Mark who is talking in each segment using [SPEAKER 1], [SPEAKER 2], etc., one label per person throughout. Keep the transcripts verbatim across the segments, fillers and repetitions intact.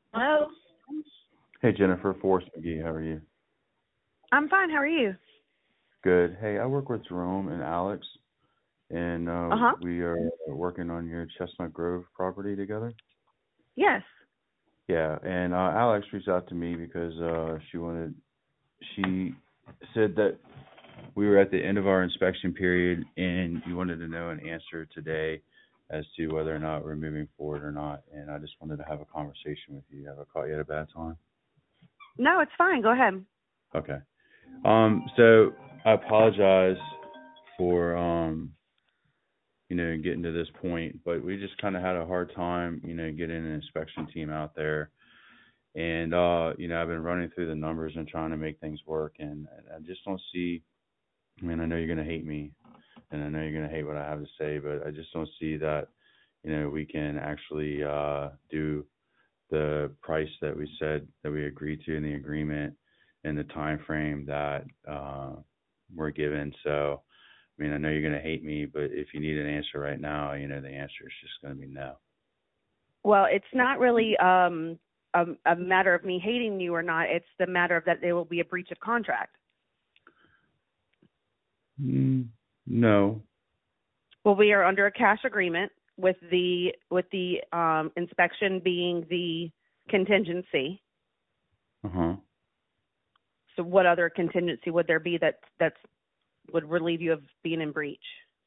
[SPEAKER 1] Hello.
[SPEAKER 2] Hey, Jennifer, Forrest McGee, how are you?
[SPEAKER 1] I'm fine. How are you?
[SPEAKER 2] Good. Hey, I work with Jerome and Alex, and uh,
[SPEAKER 1] Uh huh.
[SPEAKER 2] we are working on your Chestnut Grove property together.
[SPEAKER 1] Yes.
[SPEAKER 2] Yeah, and uh, Alex reached out to me because uh, she wanted, she said that we were at the end of our inspection period, and you wanted to know an answer today as to whether or not we're moving forward or not. And I just wanted to have a conversation with you. Have I caught you at a bad time?
[SPEAKER 1] No, it's fine. Go ahead.
[SPEAKER 2] Okay. Um, so I apologize for um, you know, getting to this point, but we just kind of had a hard time, you know, getting an inspection team out there. And uh, you know, I've been running through the numbers and trying to make things work, and, and I just don't see. I mean, I know you're gonna hate me, and I know you're gonna hate what I have to say, but I just don't see that, you know, we can actually uh, do the price that we said that we agreed to in the agreement and the time frame that uh, we're given. So, I mean, I know you're going to hate me, but if you need an answer right now, you know, the answer is just going to be no.
[SPEAKER 1] Well, it's not really um, a, a matter of me hating you or not. It's the matter of that there will be a breach of contract.
[SPEAKER 2] Mm, no.
[SPEAKER 1] Well, we are under a cash agreement with the with the um, inspection being the contingency.
[SPEAKER 2] Uh huh.
[SPEAKER 1] So, what other contingency would there be that that would relieve you of being in breach?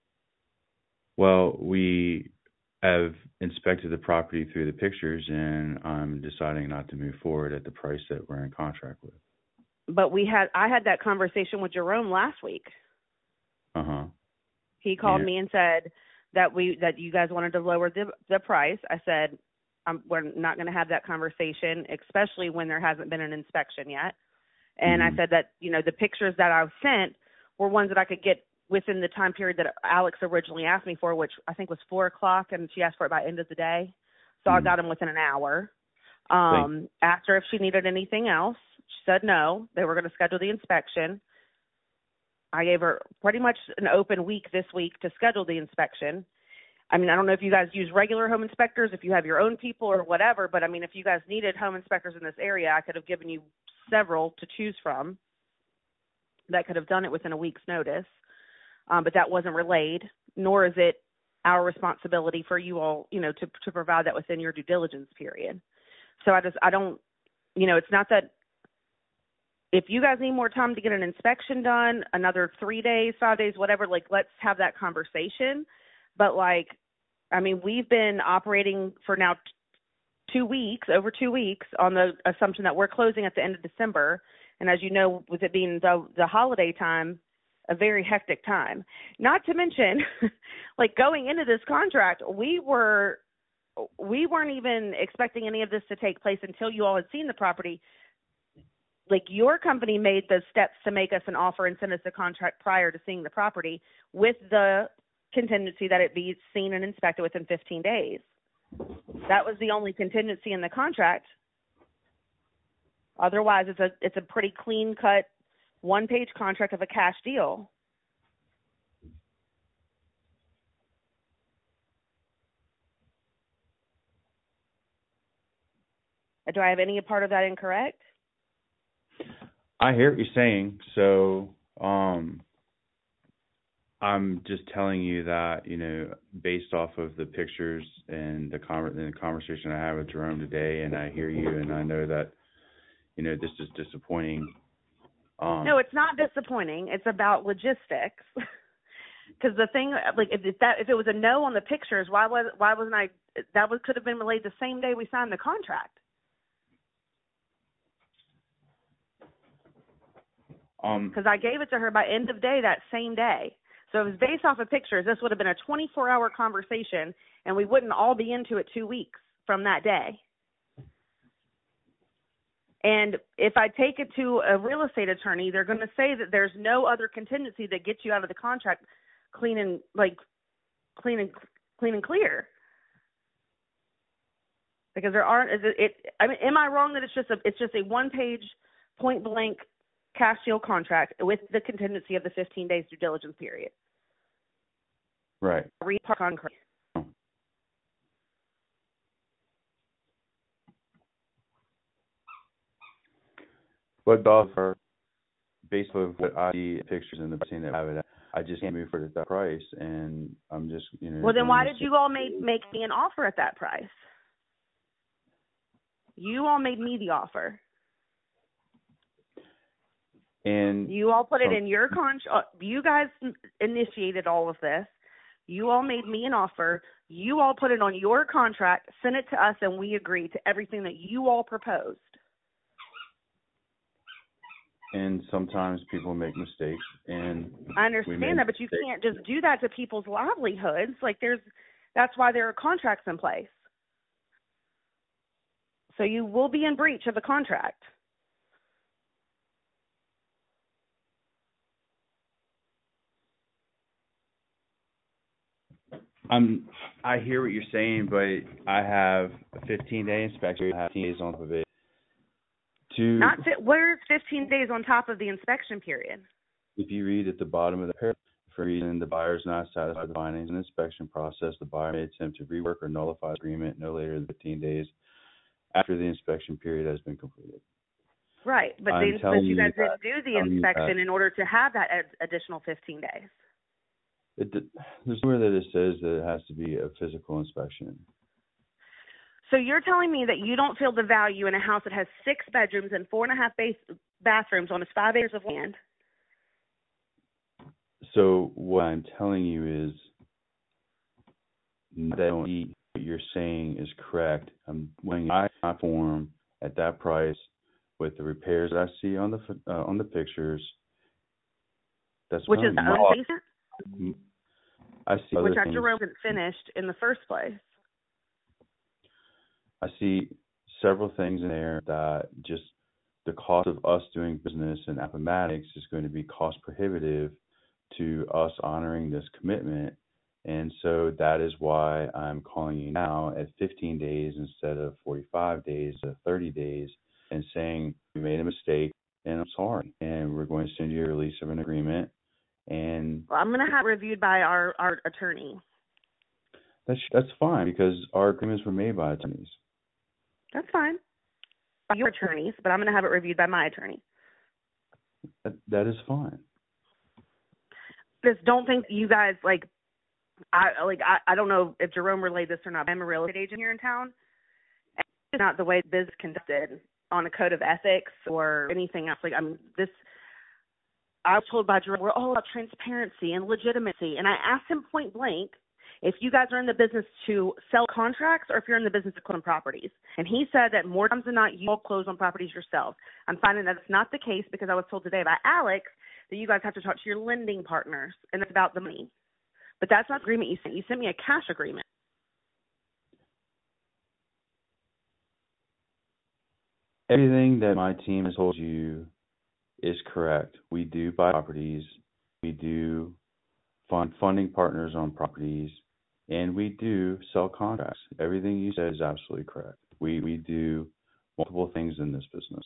[SPEAKER 2] Well, we have inspected the property through the pictures, and I'm deciding not to move forward at the price that we're in contract with.
[SPEAKER 1] But we had I had that conversation with Jerome last week.
[SPEAKER 2] Uh huh.
[SPEAKER 1] He called
[SPEAKER 2] And
[SPEAKER 1] me and said that we that you guys wanted to lower the the price. I said um, we're not going to have that conversation, especially when there hasn't been an inspection yet. And I
[SPEAKER 2] mm-hmm.
[SPEAKER 1] said that you know the pictures that I sent were ones that I could get within the time period that Alex originally asked me for, which I think was four o'clock, and she asked for it by end of the day. So I
[SPEAKER 2] mm-hmm.
[SPEAKER 1] got them within an hour.
[SPEAKER 2] Thank.
[SPEAKER 1] Um, asked her if she needed anything else. She said no. They were going to schedule the inspection. I gave her pretty much an open week this week to schedule the inspection. I mean, I don't know if you guys use regular home inspectors, if you have your own people or whatever, but I mean, if you guys needed home inspectors in this area, I could have given you several to choose from that could have done it within a week's notice. Um, but that wasn't relayed, nor is it our responsibility for you all, you know, to, to provide that within your due diligence period. So I just, I don't, you know, it's not that if you guys need more time to get an inspection done, another three days, five days, whatever, like, let's have that conversation. But, like, I mean, we've been operating for now t- two weeks, over two weeks, on the assumption that we're closing at the end of December. And as you know, with it being the, the holiday time, a very hectic time. Not to mention, like, going into this contract, we were we weren't even expecting any of this to take place until you all had seen the property. Like, your company made the steps to make us an offer and send us a contract prior to seeing the property with the contingency that it be seen and inspected within fifteen days. That was the only contingency in the contract. Otherwise, it's a it's a pretty clean cut one page contract of a cash deal. Do I have any part of that incorrect?
[SPEAKER 2] I hear what you're saying. So, um, I'm just telling you that, you know, based off of the pictures and the, con- and the conversation I had with Jerome today, and I hear you, and I know that, you know, this is disappointing. Um,
[SPEAKER 1] No, it's not disappointing. It's about logistics. Because the thing, like, if that if it was a no on the pictures, why was why wasn't I? That was could have been relayed the same day we signed the contract.
[SPEAKER 2] um,
[SPEAKER 1] Because I gave it to her by end of day that same day. So it was based off of pictures. This would have been a twenty-four hour conversation, and we wouldn't all be into it two weeks from that day. And if I take it to a real estate attorney, they're going to say that there's no other contingency that gets you out of the contract clean and like clean and clean and clear. Because there aren't. Is it, it? I mean, am I wrong that it's just a it's just a one page point blank cash deal contract with the contingency of the fifteen days due diligence period?
[SPEAKER 2] right.
[SPEAKER 1] Read part contract.
[SPEAKER 2] But offer, based on what I see pictures in the scene that I have it at, I just can't move for it at that price, and I'm just, you know.
[SPEAKER 1] Well, then
[SPEAKER 2] going
[SPEAKER 1] why
[SPEAKER 2] to
[SPEAKER 1] did you all make make me an offer at that price? You all made me the offer.
[SPEAKER 2] And
[SPEAKER 1] you all put it
[SPEAKER 2] some,
[SPEAKER 1] in your contract. You guys initiated all of this. You all made me an offer. You all put it on your contract, sent it to us, and we agreed to everything that you all proposed.
[SPEAKER 2] And sometimes people make mistakes, and
[SPEAKER 1] I understand that, but you can't just do that to people's livelihoods. Like there's, that's why there are contracts in place. So you will be in breach of the contract.
[SPEAKER 2] I'm, I hear what you're saying, but I have a fifteen day inspection. I have fifteen days on top of it. To,
[SPEAKER 1] Not fi- where's fifteen days on top of the inspection period?
[SPEAKER 2] If you read at the bottom of the paragraph, for reason the buyer is not satisfied with the findings in the inspection process, the buyer may attempt to rework or nullify the agreement no later than fifteen days after the inspection period has been completed.
[SPEAKER 1] Right, but, they, but you guys didn't do the inspection in order to have that ad- additional fifteen days.
[SPEAKER 2] It, there's nowhere that it says that it has to be a physical inspection.
[SPEAKER 1] So you're telling me that you don't feel the value in a house that has six bedrooms and four and a half base bathrooms on its five acres of land?
[SPEAKER 2] So what I'm telling you is that what you're saying is correct. I'm weighing my form at that price with the repairs that I see on the uh, on the pictures. That's
[SPEAKER 1] which
[SPEAKER 2] fine.
[SPEAKER 1] is the own basement.
[SPEAKER 2] I see
[SPEAKER 1] which
[SPEAKER 2] other
[SPEAKER 1] our room isn't finished in the first place.
[SPEAKER 2] I see several things in there that just the cost of us doing business in Appomattox is going to be cost prohibitive to us honoring this commitment. And so that is why I'm calling you now at fifteen days instead of forty-five days, to thirty days, and saying we made a mistake and I'm sorry. And we're going to send you a release of an agreement. And
[SPEAKER 1] well, I'm going to have it reviewed by our, our attorney.
[SPEAKER 2] That's that's fine because our agreements were made by attorneys.
[SPEAKER 1] That's fine. By your attorneys, but I'm going to have it reviewed by my attorney.
[SPEAKER 2] That that is fine.
[SPEAKER 1] Just don't think you guys like. I like. I, I don't know if Jerome relayed this or not. I'm a real estate agent here in town. And it's not the way business is conducted on a code of ethics or anything else. Like I'm this. I was told by Jerome, we're all about transparency and legitimacy. And I asked him point blank if you guys are in the business to sell contracts or if you're in the business of closing properties. And he said that more times than not, you all close on properties yourself. I'm finding that it's not the case because I was told today by Alex that you guys have to talk to your lending partners, and it's about the money. But that's not the agreement you sent. You sent me a cash agreement.
[SPEAKER 2] Everything that my team has told you is correct. We do buy properties. We do fund funding partners on properties. And we do sell contracts. Everything you said is absolutely correct. We we do multiple things in this business.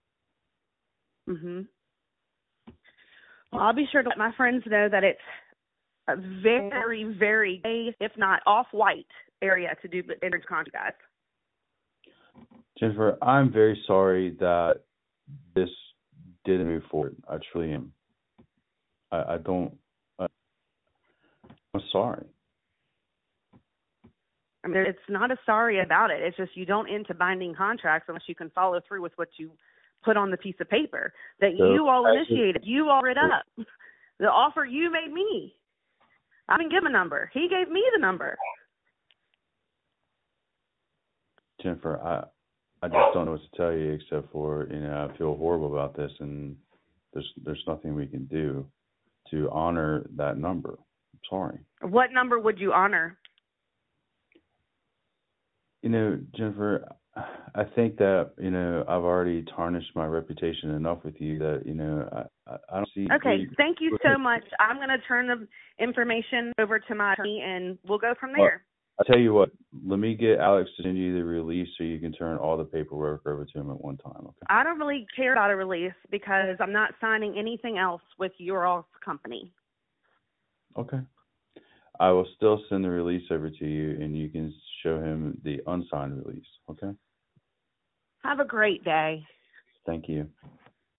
[SPEAKER 1] Mhm. Well, I'll be sure to let my friends know that it's a very, very, if not off-white area to do insurance contracts.
[SPEAKER 2] Jennifer, I'm very sorry that this didn't move forward. I truly am. I, I don't. I, I'm sorry.
[SPEAKER 1] I mean, it's not a sorry about it. It's just you don't enter binding contracts unless you can follow through with what you put on the piece of paper that
[SPEAKER 2] So,
[SPEAKER 1] you all initiated. You all read up. The offer you made me. I didn't give him a number. He gave me the number.
[SPEAKER 2] Jennifer, I I just don't know what to tell you except for, you know, I feel horrible about this, and there's there's nothing we can do to honor that number. I'm sorry.
[SPEAKER 1] What number would you honor?
[SPEAKER 2] You know, Jennifer, I think that, you know, I've already tarnished my reputation enough with you that, you know, I, I, I don't see.
[SPEAKER 1] Okay, thank you so much. I'm going to turn the information over to my attorney, and we'll go from there.
[SPEAKER 2] Well, I'll tell you what, let me get Alex to send you the release so you can turn all the paperwork over to him at one time, okay?
[SPEAKER 1] I don't really care about a release because I'm not signing anything else with your all's company.
[SPEAKER 2] Okay. I will still send the release over to you, and you can show him the unsigned release, okay?
[SPEAKER 1] Have a great day.
[SPEAKER 2] Thank you.